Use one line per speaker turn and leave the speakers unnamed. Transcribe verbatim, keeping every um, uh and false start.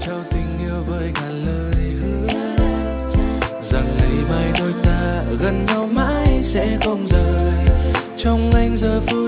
trao tình yêu với ngàn lời hứa rằng ngày mai đôi ta gần nhau mãi sẽ không rời. Trong anh giờ phút